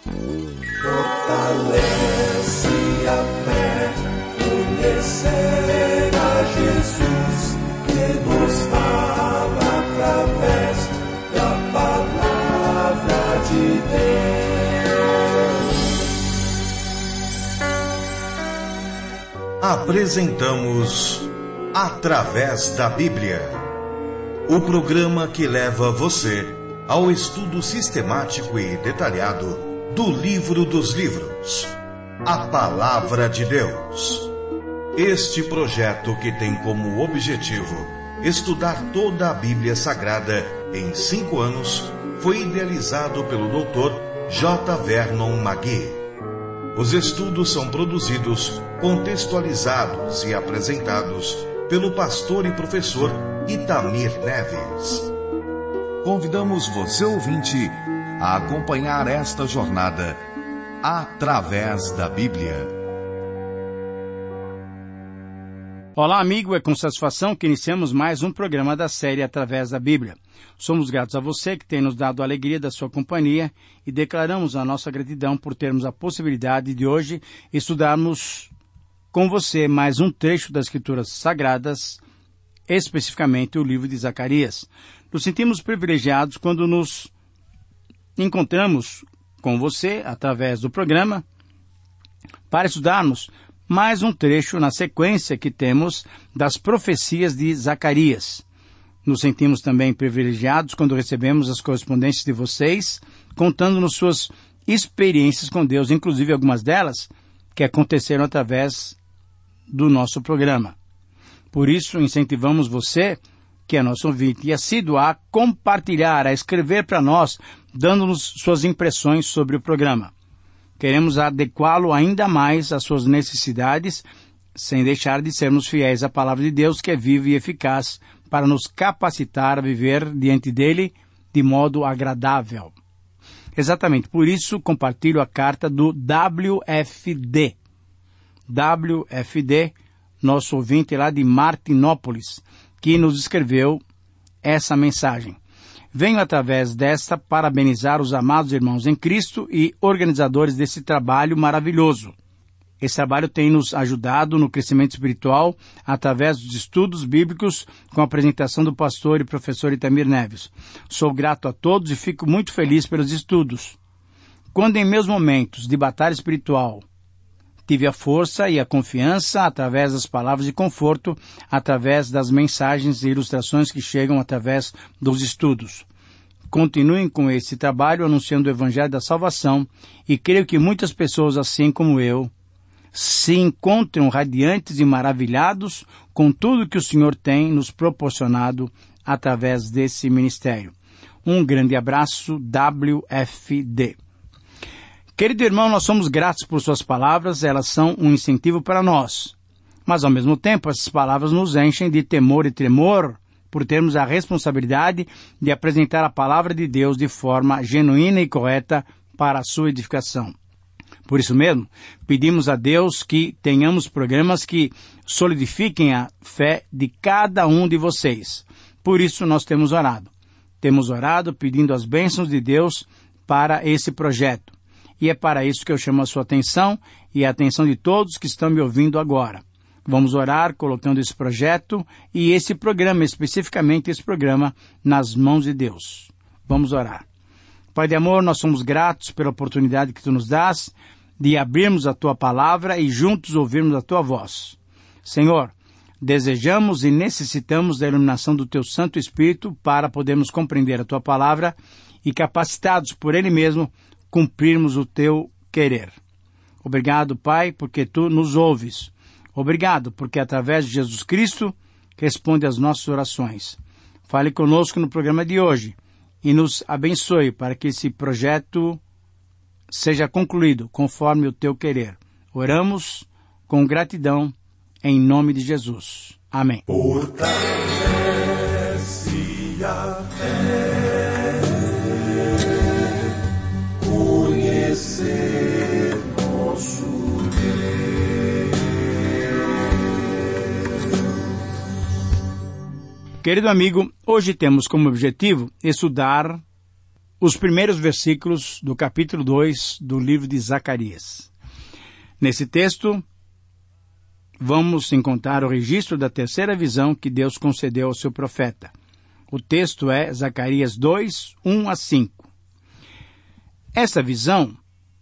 Fortalece a fé, conhecer a Jesus, que nos fala através da palavra de Deus. Apresentamos Através da Bíblia, o programa que leva você ao estudo sistemático e detalhado do livro dos livros, a Palavra de Deus. Este projeto, que tem como objetivo estudar toda a Bíblia Sagrada em 5 anos, foi idealizado pelo Dr. J. Vernon McGee. Os estudos são produzidos, contextualizados e apresentados pelo pastor e professor Itamir Neves. Convidamos você, ouvinte, a acompanhar esta jornada através da Bíblia. Olá, amigo, é com satisfação que iniciamos mais um programa da série Através da Bíblia. Somos gratos a você que tem nos dado a alegria da sua companhia e declaramos a nossa gratidão por termos a possibilidade de hoje estudarmos com você mais um trecho das Escrituras Sagradas, especificamente o livro de Zacarias. Nos sentimos privilegiados quando nos encontramos com você através do programa para estudarmos mais um trecho na sequência que temos das profecias de Zacarias. Nos sentimos também privilegiados quando recebemos as correspondências de vocês, contando-nos suas experiências com Deus, inclusive algumas delas que aconteceram através do nosso programa. Por isso, incentivamos você, que é nosso ouvinte e assíduo, a compartilhar, a escrever para nós, dando-nos suas impressões sobre o programa. Queremos adequá-lo ainda mais às suas necessidades, sem deixar de sermos fiéis à palavra de Deus, que é viva e eficaz para nos capacitar a viver diante dele de modo agradável. Exatamente por isso, compartilho a carta do WFD. WFD, nosso ouvinte lá de Martinópolis, que nos escreveu essa mensagem. Venho através desta parabenizar os amados irmãos em Cristo e organizadores desse trabalho maravilhoso. Esse trabalho tem nos ajudado no crescimento espiritual através dos estudos bíblicos com a apresentação do pastor e professor Itamir Neves. Sou grato a todos e fico muito feliz pelos estudos. Quando em meus momentos de batalha espiritual tive a força e a confiança através das palavras de conforto, através das mensagens e ilustrações que chegam através dos estudos. Continuem com esse trabalho anunciando o Evangelho da Salvação e creio que muitas pessoas, assim como eu, se encontram radiantes e maravilhados com tudo que o Senhor tem nos proporcionado através desse ministério. Um grande abraço, WFD. Querido irmão, nós somos gratos por suas palavras, elas são um incentivo para nós. Mas, ao mesmo tempo, essas palavras nos enchem de temor e tremor por termos a responsabilidade de apresentar a palavra de Deus de forma genuína e correta para a sua edificação. Por isso mesmo, pedimos a Deus que tenhamos programas que solidifiquem a fé de cada um de vocês. Por isso nós temos orado. Temos orado pedindo as bênçãos de Deus para esse projeto. E é para isso que eu chamo a sua atenção e a atenção de todos que estão me ouvindo agora. Vamos orar colocando esse projeto e esse programa, especificamente esse programa, nas mãos de Deus. Vamos orar. Pai de amor, nós somos gratos pela oportunidade que Tu nos dás de abrirmos a Tua palavra e juntos ouvirmos a Tua voz. Senhor, desejamos e necessitamos da iluminação do Teu Santo Espírito para podermos compreender a Tua palavra e, capacitados por Ele mesmo, cumprirmos o Teu querer. Obrigado, Pai, porque Tu nos ouves. Obrigado, porque através de Jesus Cristo responde às nossas orações. Fale conosco no programa de hoje e nos abençoe para que esse projeto seja concluído conforme o Teu querer. Oramos com gratidão em nome de Jesus. Amém. Fortalece a fé, conhecer nosso Deus. Querido amigo, hoje temos como objetivo estudar os primeiros versículos do capítulo 2 do livro de Zacarias. Nesse texto, vamos encontrar o registro da terceira visão que Deus concedeu ao seu profeta. O texto é Zacarias 2, 1 a 5. Essa visão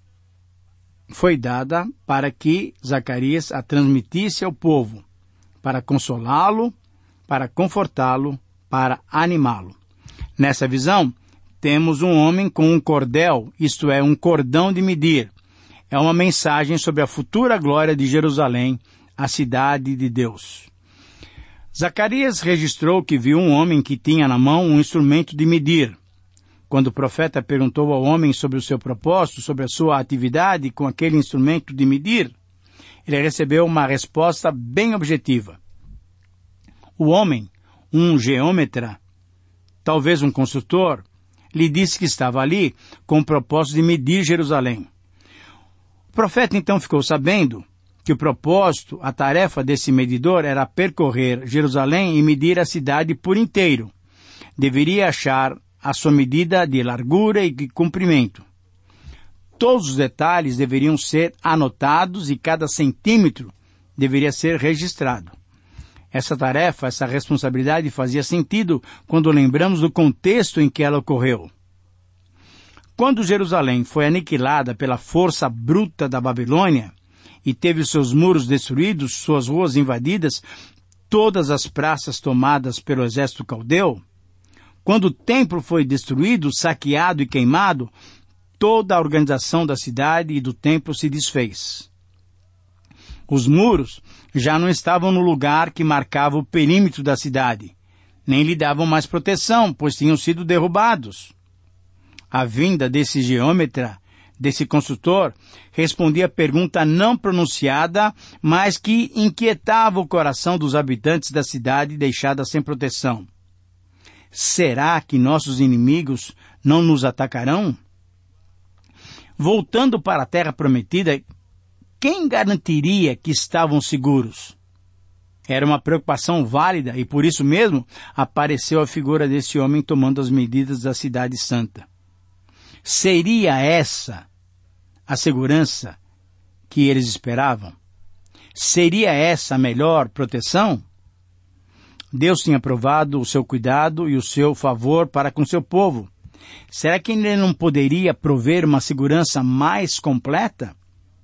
foi dada para que Zacarias a transmitisse ao povo, para consolá-lo, para confortá-lo, para animá-lo. Nessa visão, temos um homem com um cordel, isto é, um cordão de medir. É uma mensagem sobre a futura glória de Jerusalém, a cidade de Deus. Zacarias registrou que viu um homem que tinha na mão um instrumento de medir. Quando o profeta perguntou ao homem sobre o seu propósito, sobre a sua atividade com aquele instrumento de medir, ele recebeu uma resposta bem objetiva. O homem, um geômetra, talvez um construtor, lhe disse que estava ali com o propósito de medir Jerusalém. O profeta então ficou sabendo que o propósito, a tarefa desse medidor era percorrer Jerusalém e medir a cidade por inteiro. Deveria achar a sua medida de largura e de comprimento. Todos os detalhes deveriam ser anotados e cada centímetro deveria ser registrado. Essa tarefa, essa responsabilidade fazia sentido quando lembramos do contexto em que ela ocorreu. Quando Jerusalém foi aniquilada pela força bruta da Babilônia e teve seus muros destruídos, suas ruas invadidas, todas as praças tomadas pelo exército caldeu, quando o templo foi destruído, saqueado e queimado, toda a organização da cidade e do templo se desfez. Os muros já não estavam no lugar que marcava o perímetro da cidade, nem lhe davam mais proteção, pois tinham sido derrubados. A vinda desse geômetra, desse construtor, respondia a pergunta não pronunciada, mas que inquietava o coração dos habitantes da cidade deixada sem proteção. Será que nossos inimigos não nos atacarão? Voltando para a terra prometida, quem garantiria que estavam seguros? Era uma preocupação válida e por isso mesmo apareceu a figura desse homem tomando as medidas da cidade santa. Seria essa a segurança que eles esperavam? Seria essa a melhor proteção? Deus tinha provado o seu cuidado e o seu favor para com seu povo. Será que ele não poderia prover uma segurança mais completa?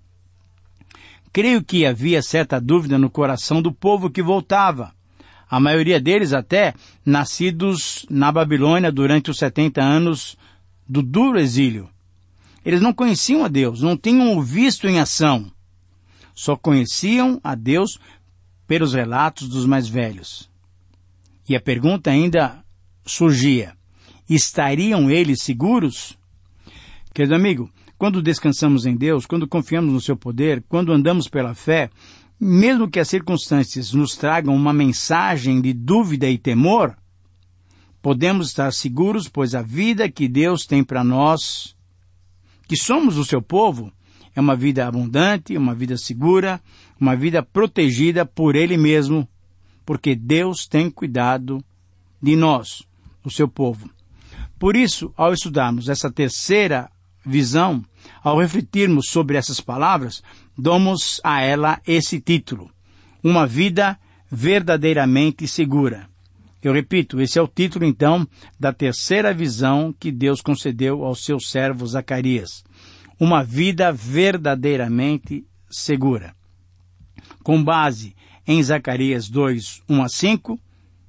Creio que havia certa dúvida no coração do povo que voltava. A maioria deles até nascidos na Babilônia durante os 70 anos do duro exílio. Eles não conheciam a Deus, não tinham o visto em ação. Só conheciam a Deus pelos relatos dos mais velhos. E a pergunta ainda surgia: estariam eles seguros? Querido amigo, quando descansamos em Deus, quando confiamos no seu poder, quando andamos pela fé, mesmo que as circunstâncias nos tragam uma mensagem de dúvida e temor, podemos estar seguros, pois a vida que Deus tem para nós, que somos o seu povo, é uma vida abundante, uma vida segura, uma vida protegida por Ele mesmo, porque Deus tem cuidado de nós, o seu povo. Por isso, ao estudarmos essa terceira visão, ao refletirmos sobre essas palavras, damos a ela esse título: uma vida verdadeiramente segura. Eu repito, esse é o título, então, da terceira visão que Deus concedeu ao seu servo Zacarias. Uma vida verdadeiramente segura. Com base em Zacarias 2, 1 a 5,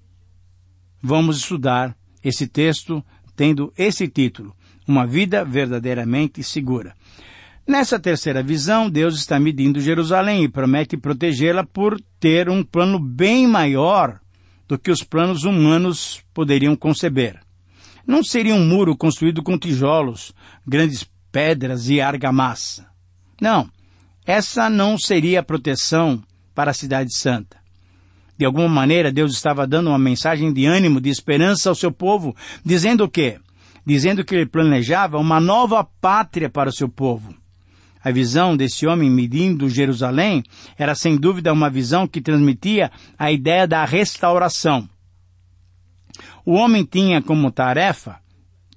vamos estudar esse texto tendo esse título: uma vida verdadeiramente segura. Nessa terceira visão, Deus está medindo Jerusalém e promete protegê-la por ter um plano bem maior do que os planos humanos poderiam conceber. Não seria um muro construído com tijolos, grandes pedras e argamassa. Não, essa não seria a proteção para a cidade santa. De alguma maneira, Deus estava dando uma mensagem de ânimo, de esperança ao seu povo, dizendo o quê? Dizendo que ele planejava uma nova pátria para o seu povo. A visão desse homem medindo Jerusalém era sem dúvida uma visão que transmitia a ideia da restauração. O homem tinha como tarefa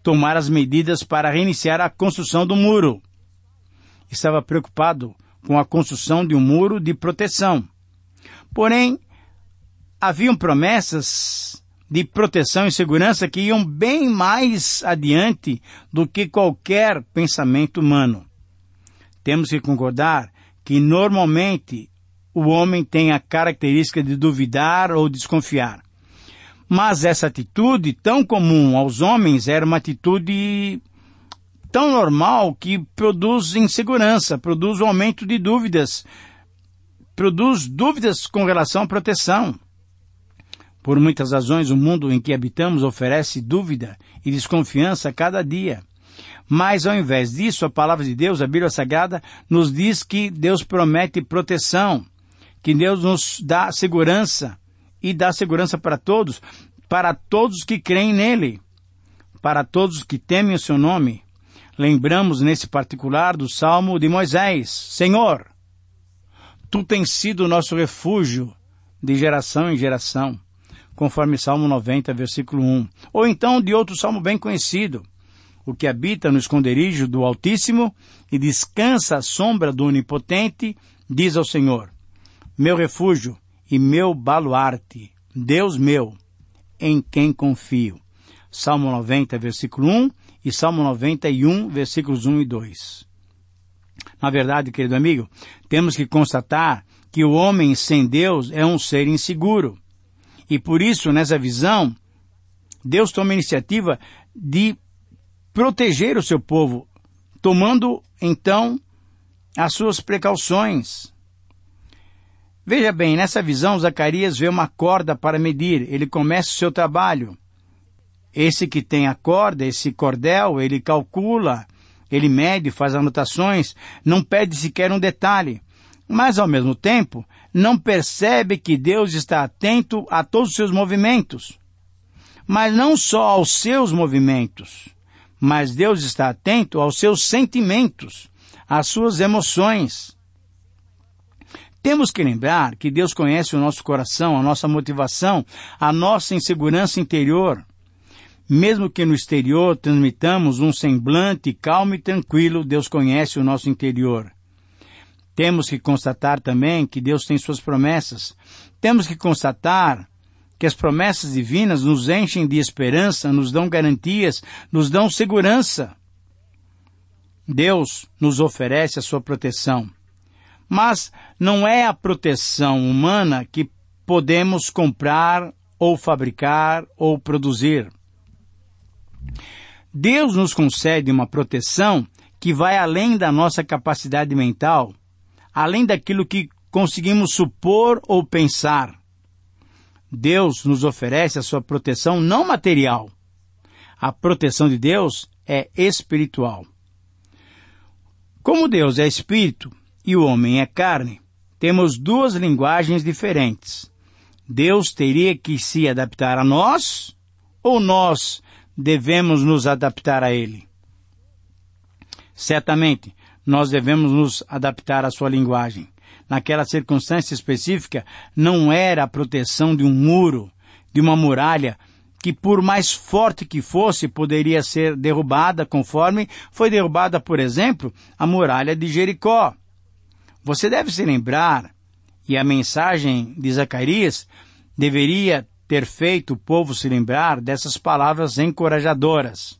tomar as medidas para reiniciar a construção do muro. Estava preocupado com a construção de um muro de proteção. Porém, haviam promessas de proteção e segurança que iam bem mais adiante do que qualquer pensamento humano. Temos que concordar que normalmente o homem tem a característica de duvidar ou desconfiar. Mas essa atitude tão comum aos homens era uma atitude tão normal que produz insegurança, produz um aumento de dúvidas, produz dúvidas com relação à proteção. Por muitas razões, o mundo em que habitamos oferece dúvida e desconfiança a cada dia. Mas, ao invés disso, a palavra de Deus, a Bíblia Sagrada, nos diz que Deus promete proteção, que Deus nos dá segurança, e dá segurança para todos que creem nele, para todos que temem o seu nome. Lembramos nesse particular do Salmo de Moisés: Senhor, Tu tens sido o nosso refúgio de geração em geração, conforme Salmo 90, versículo 1. Ou então de outro salmo bem conhecido: o que habita no esconderijo do Altíssimo e descansa à sombra do Onipotente, diz ao Senhor: meu refúgio e meu baluarte, Deus meu, em quem confio. Salmo 90, versículo 1 e Salmo 91, versículos 1 e 2. Na verdade, querido amigo, temos que constatar que o homem sem Deus é um ser inseguro. E por isso, nessa visão, Deus toma a iniciativa de proteger o seu povo, tomando, então, as suas precauções. Veja bem, nessa visão, Zacarias vê uma corda para medir. Ele começa o seu trabalho. Esse que tem a corda, esse cordel, ele calcula, ele mede, faz anotações, não pede sequer um detalhe. Mas, ao mesmo tempo, não percebe que Deus está atento a todos os seus movimentos. Mas não só aos seus movimentos, mas Deus está atento aos seus sentimentos, às suas emoções. Temos que lembrar que Deus conhece o nosso coração, a nossa motivação, a nossa insegurança interior. Mesmo que no exterior transmitamos um semblante calmo e tranquilo, Deus conhece o nosso interior. Temos que constatar também que Deus tem suas promessas. Temos que constatar que as promessas divinas nos enchem de esperança, nos dão garantias, nos dão segurança. Deus nos oferece a sua proteção. Mas não é a proteção humana que podemos comprar ou fabricar ou produzir. Deus nos concede uma proteção que vai além da nossa capacidade mental, além daquilo que conseguimos supor ou pensar. Deus nos oferece a sua proteção não material. A proteção de Deus é espiritual. Como Deus é espírito e o homem é carne, temos duas linguagens diferentes. Deus teria que se adaptar a nós, ou nós devemos nos adaptar a Ele? Certamente, nós devemos nos adaptar à sua linguagem. Naquela circunstância específica, não era a proteção de um muro, de uma muralha, que por mais forte que fosse, poderia ser derrubada, conforme foi derrubada, por exemplo, a muralha de Jericó. Você deve se lembrar, e a mensagem de Zacarias deveria ter feito o povo se lembrar dessas palavras encorajadoras.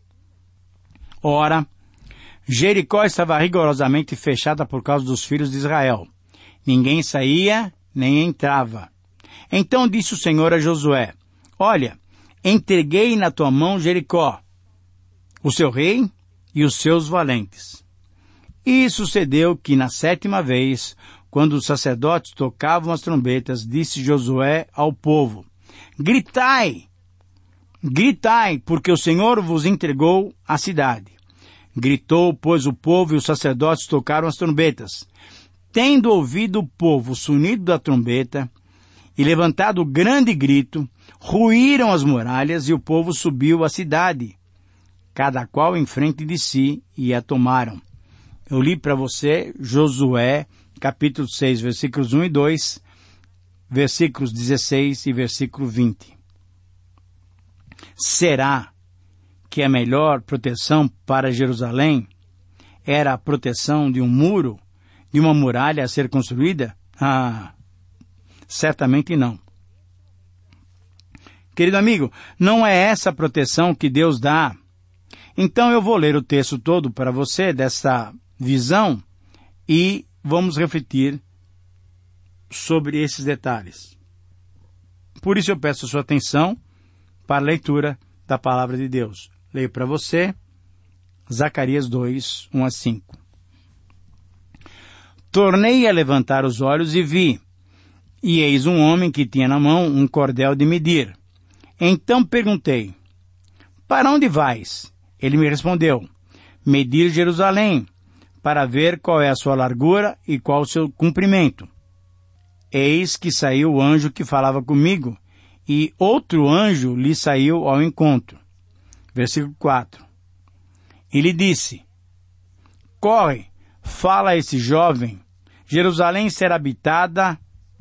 Ora, Jericó estava rigorosamente fechada por causa dos filhos de Israel. Ninguém saía, nem entrava. Então disse o Senhor a Josué: olha, entreguei na tua mão Jericó, o seu rei e os seus valentes. E sucedeu que na 7ª vez, quando os sacerdotes tocavam as trombetas, disse Josué ao povo: gritai, gritai, porque o Senhor vos entregou a cidade. Gritou, pois, o povo, e os sacerdotes tocaram as trombetas. Tendo ouvido o povo o sonido da trombeta e levantado grande grito, ruíram as muralhas e o povo subiu à cidade, cada qual em frente de si, e a tomaram. Eu li para você Josué, capítulo 6, versículos 1 e 2, versículos 16 e versículo 20. Será que a melhor proteção para Jerusalém era a proteção de um muro, de uma muralha a ser construída? Certamente não. Querido amigo, não é essa a proteção que Deus dá. Então eu vou ler o texto todo para você dessa visão e vamos refletir sobre esses detalhes. Por isso eu peço a sua atenção para a leitura da palavra de Deus. Leio para você Zacarias 2, 1 a 5. Tornei a levantar os olhos e vi, e eis um homem que tinha na mão um cordel de medir. Então perguntei, para onde vais? Ele me respondeu, medir Jerusalém, para ver qual é a sua largura e qual o seu comprimento. Eis que saiu o anjo que falava comigo, e outro anjo lhe saiu ao encontro. Versículo 4. E lhe disse, corre, fala a esse jovem, Jerusalém será habitada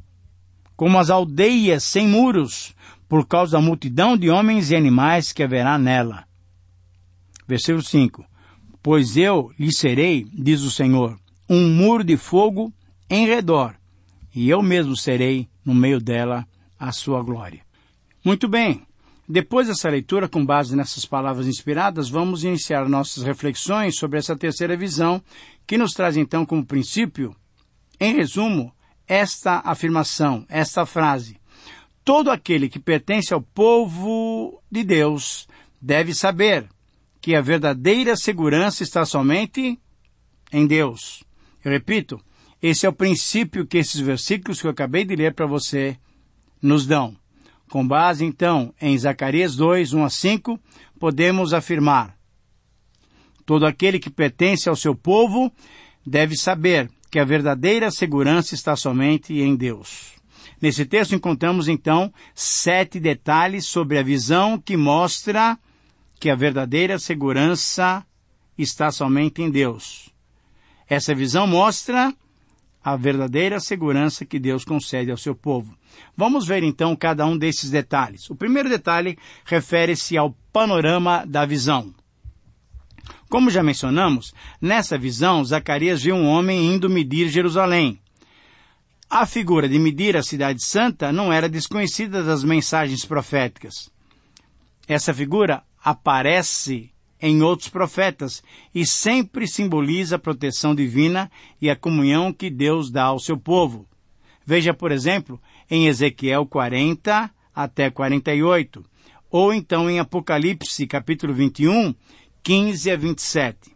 como as aldeias sem muros, por causa da multidão de homens e animais que haverá nela. Versículo 5. Pois eu lhe serei, diz o Senhor, um muro de fogo em redor, e eu mesmo serei no meio dela a sua glória. Muito bem. Depois dessa leitura, com base nessas palavras inspiradas, vamos iniciar nossas reflexões sobre essa terceira visão, que nos traz então como princípio, em resumo, esta afirmação, esta frase. Todo aquele que pertence ao povo de Deus deve saber que a verdadeira segurança está somente em Deus. Eu repito, esse é o princípio que esses versículos que eu acabei de ler para você nos dão. Com base, então, em Zacarias 2, 1 a 5, podemos afirmar, todo aquele que pertence ao seu povo deve saber que a verdadeira segurança está somente em Deus. Nesse texto encontramos, então, 7 detalhes sobre a visão que mostra que a verdadeira segurança está somente em Deus. Essa visão mostra a verdadeira segurança que Deus concede ao seu povo. Vamos ver, então, cada um desses detalhes. O primeiro detalhe refere-se ao panorama da visão. Como já mencionamos, nessa visão, Zacarias viu um homem indo medir Jerusalém. A figura de medir a cidade santa não era desconhecida das mensagens proféticas. Essa figura aparece em outros profetas e sempre simboliza a proteção divina e a comunhão que Deus dá ao seu povo. Veja, por exemplo, em Ezequiel 40 até 48, ou então em Apocalipse, capítulo 21, 15 a 27.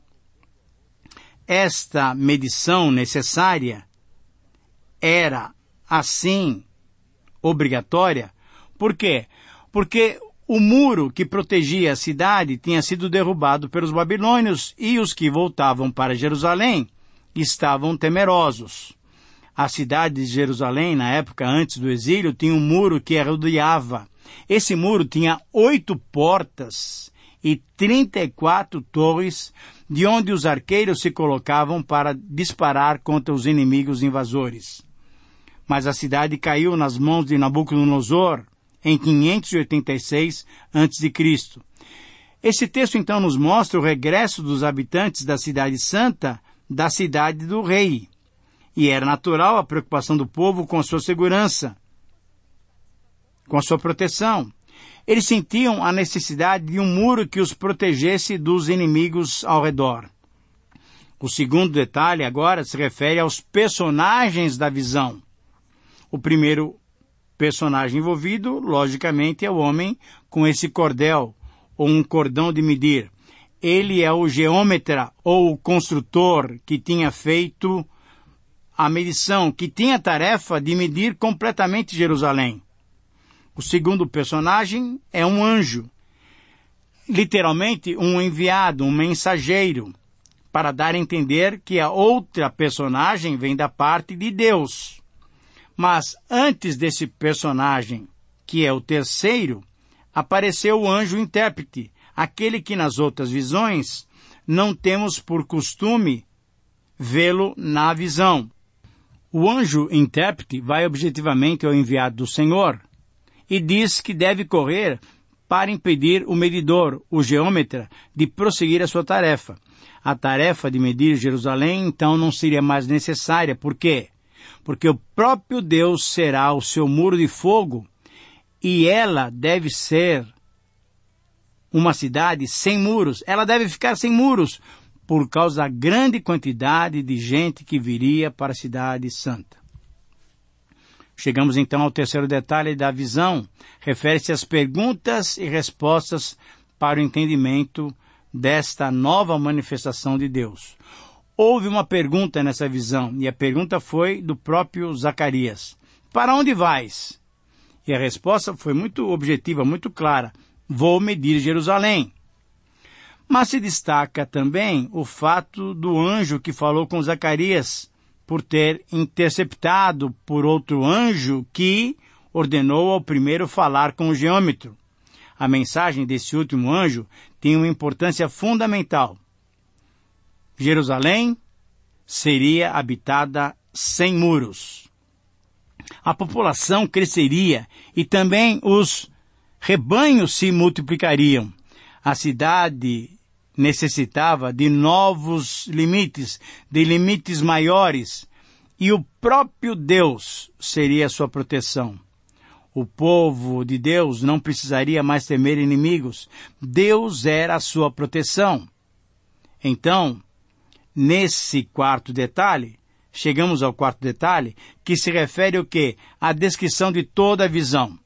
Esta medição necessária era, assim, obrigatória. Por quê? Porque o muro que protegia a cidade tinha sido derrubado pelos babilônios e os que voltavam para Jerusalém estavam temerosos. A cidade de Jerusalém, na época antes do exílio, tinha um muro que a rodeava. Esse muro tinha 8 portas e 34 torres, de onde os arqueiros se colocavam para disparar contra os inimigos invasores. Mas a cidade caiu nas mãos de Nabucodonosor em 586 a.C. Esse texto então nos mostra o regresso dos habitantes da cidade santa da cidade do rei. E era natural a preocupação do povo com a sua segurança, com a sua proteção. Eles sentiam a necessidade de um muro que os protegesse dos inimigos ao redor. O segundo detalhe agora se refere aos personagens da visão. O primeiro personagem envolvido, logicamente, é o homem com esse cordel, ou um cordão de medir. Ele é o geômetra, ou o construtor, que tinha feito a medição, que tinha a tarefa de medir completamente Jerusalém. O segundo personagem é um anjo, literalmente um enviado, um mensageiro, para dar a entender que a outra personagem vem da parte de Deus. Mas antes desse personagem, que é o terceiro, apareceu o anjo intérprete, aquele que nas outras visões não temos por costume vê-lo na visão. O anjo intérprete vai objetivamente ao enviado do Senhor e diz que deve correr para impedir o medidor, o geômetra, de prosseguir a sua tarefa. A tarefa de medir Jerusalém, então, não seria mais necessária. Por quê? Porque o próprio Deus será o seu muro de fogo e ela deve ser uma cidade sem muros. Ela deve ficar sem muros por causa da grande quantidade de gente que viria para a cidade santa. Chegamos então ao terceiro detalhe da visão. Refere-se às perguntas e respostas para o entendimento desta nova manifestação de Deus. Houve uma pergunta nessa visão, e a pergunta foi do próprio Zacarias. Para onde vais? E a resposta foi muito objetiva, muito clara. Vou medir Jerusalém. Mas se destaca também o fato do anjo que falou com Zacarias, por ter interceptado por outro anjo que ordenou ao primeiro falar com o geômetro. A mensagem desse último anjo tem uma importância fundamental. Jerusalém seria habitada sem muros. A população cresceria e também os rebanhos se multiplicariam. A cidade necessitava de novos limites, de limites maiores, e o próprio Deus seria sua proteção. O povo de Deus não precisaria mais temer inimigos. Deus era a sua proteção. Então, nesse quarto detalhe, chegamos ao quarto detalhe, que se refere ao quê? À descrição de toda a visão.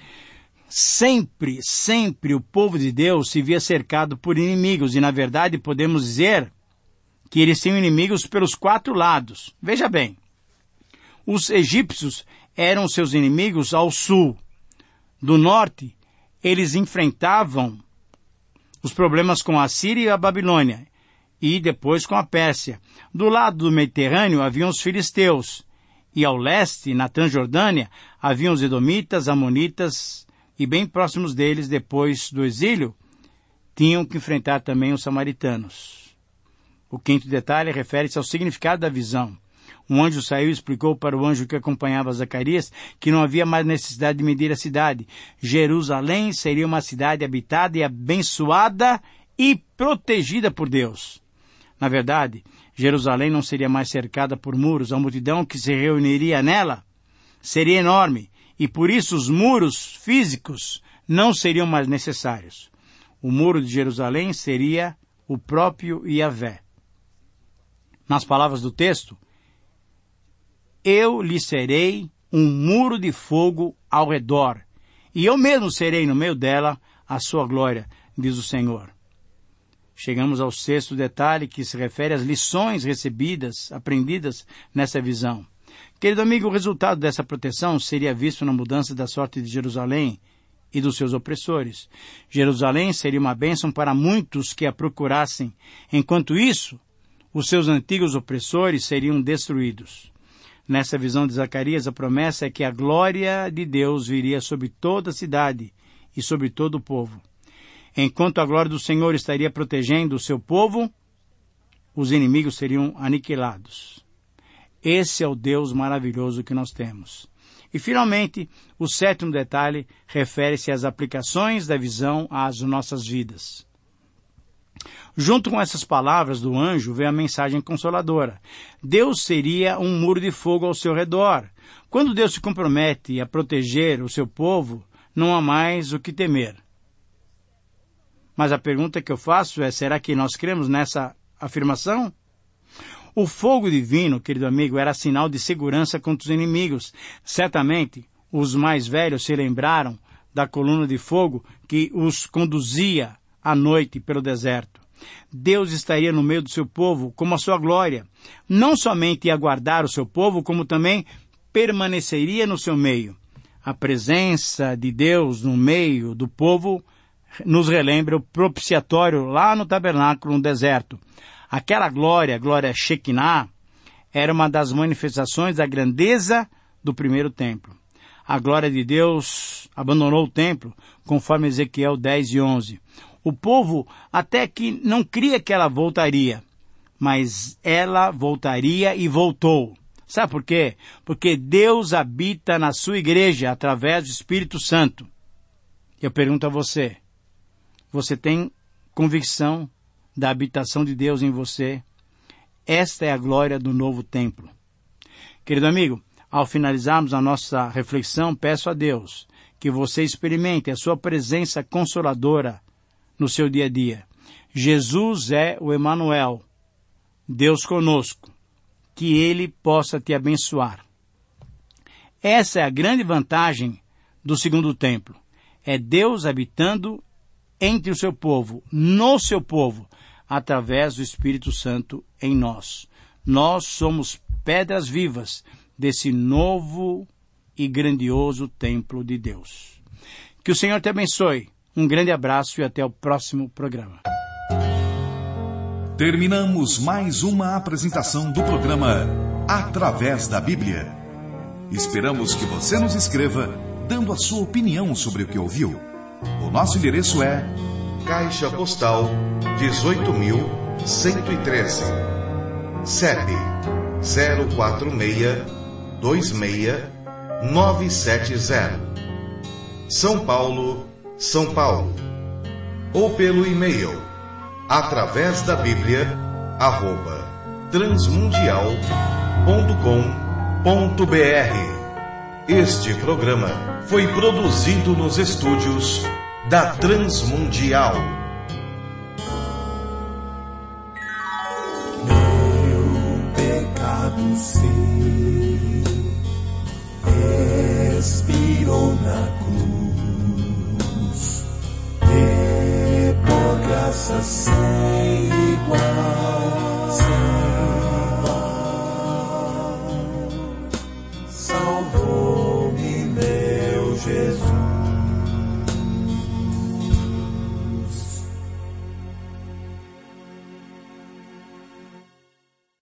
Sempre o povo de Deus se via cercado por inimigos, e na verdade podemos dizer que eles tinham inimigos pelos 4 lados. Veja bem, os egípcios eram seus inimigos ao sul. Do norte, eles enfrentavam os problemas com a Síria e a Babilônia, e depois com a Pérsia. Do lado do Mediterrâneo haviam os filisteus, e ao leste, na Transjordânia, haviam os edomitas, amonitas, e bem próximos deles, depois do exílio, tinham que enfrentar também os samaritanos. O quinto detalhe refere-se ao significado da visão. Um anjo saiu e explicou para o anjo que acompanhava Zacarias que não havia mais necessidade de medir a cidade. Jerusalém seria uma cidade habitada e abençoada e protegida por Deus. Na verdade, Jerusalém não seria mais cercada por muros. A multidão que se reuniria nela seria enorme. E por isso os muros físicos não seriam mais necessários. O muro de Jerusalém seria o próprio Yahvé. Nas palavras do texto, eu lhe serei um muro de fogo ao redor, e eu mesmo serei no meio dela a sua glória, diz o Senhor. Chegamos ao sexto detalhe, que se refere às lições recebidas, aprendidas nessa visão. Querido amigo, o resultado dessa proteção seria visto na mudança da sorte de Jerusalém e dos seus opressores. Jerusalém seria uma bênção para muitos que a procurassem. Enquanto isso, os seus antigos opressores seriam destruídos. Nessa visão de Zacarias, a promessa é que a glória de Deus viria sobre toda a cidade e sobre todo o povo. Enquanto a glória do Senhor estaria protegendo o seu povo, os inimigos seriam aniquilados. Esse é o Deus maravilhoso que nós temos. E, finalmente, o sétimo detalhe refere-se às aplicações da visão às nossas vidas. Junto com essas palavras do anjo veio a mensagem consoladora. Deus seria um muro de fogo ao seu redor. Quando Deus se compromete a proteger o seu povo, não há mais o que temer. Mas a pergunta que eu faço é, será que nós cremos nessa afirmação? O fogo divino, querido amigo, era sinal de segurança contra os inimigos. Certamente, os mais velhos se lembraram da coluna de fogo que os conduzia à noite pelo deserto. Deus estaria no meio do seu povo como a sua glória. Não somente ia guardar o seu povo, como também permaneceria no seu meio. A presença de Deus no meio do povo nos relembra o propiciatório lá no tabernáculo no deserto. Aquela glória, a glória Shekinah, era uma das manifestações da grandeza do primeiro templo. A glória de Deus abandonou o templo, conforme Ezequiel 10:11. O povo até que não cria que ela voltaria, mas ela voltaria e voltou. Sabe por quê? Porque Deus habita na sua igreja através do Espírito Santo. Eu pergunto a você, você tem convicção da habitação de Deus em você? Esta é a glória do novo templo. Querido amigo, ao finalizarmos a nossa reflexão, peço a Deus que você experimente a sua presença consoladora no seu dia a dia. Jesus é o Emanuel, Deus conosco, que Ele possa te abençoar. Essa é a grande vantagem do segundo templo. É Deus habitando entre o seu povo, no seu povo, através do Espírito Santo em nós. Nós somos pedras vivas desse novo e grandioso templo de Deus. Que o Senhor te abençoe. Um grande abraço e até o próximo programa. Terminamos mais uma apresentação do programa Através da Bíblia. Esperamos que você nos escreva dando a sua opinião sobre o que ouviu. O nosso endereço é Caixa Postal 18.113, CEP 04626-970, São Paulo, São Paulo. Ou pelo e-mail através da Bíblia @transmundial.com.br. Este programa foi produzido nos estúdios da Transmundial. Meu pecado sei, expirou na cruz, e por graça sem